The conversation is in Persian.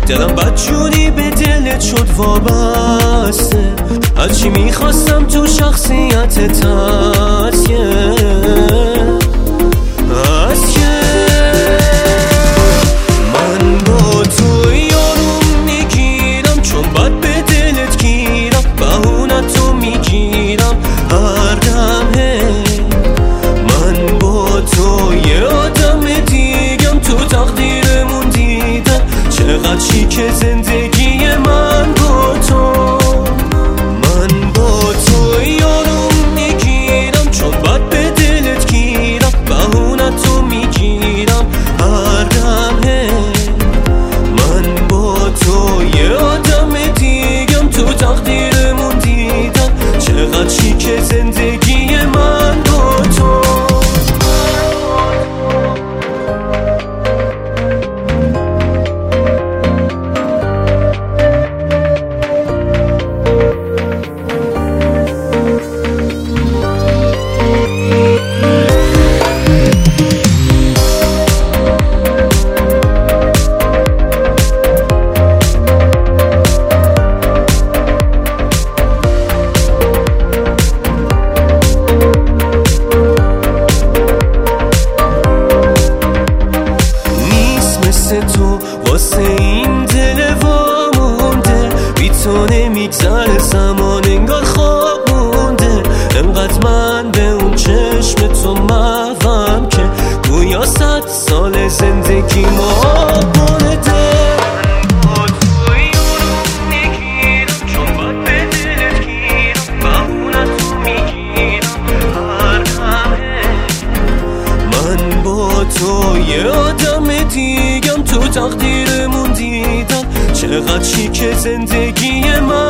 دلم بدجوری به دلت شد وابسته، هرچی میخواستم تو شخصیتت هست من با تو یارو میگیرم، چون بد به دلت گیرم، بهونتو میگیرم هر دمه. من با تو یه آدم دیگم، تو تقدیرمون دیدم چقدر چیکه زندگی من با تو. من با تو یارو میگیرم، چون بد به دلت گیرم، بهونتو میگیرم هر دمه. من با تو یه آدم دیگم، تو تقدیرمون دیدم چقدر چیکه زندگی من با تو. تو واسه این دل وامونده، بی تو نمیگذره زمان انگار خواب مونده. انقدر من به اون چشم تو محوم که گویا 100 سال زندگی ما بونده. تو یه آدم دیگم، تو تقدیرمون دیدم چقدر چیکه زندگی من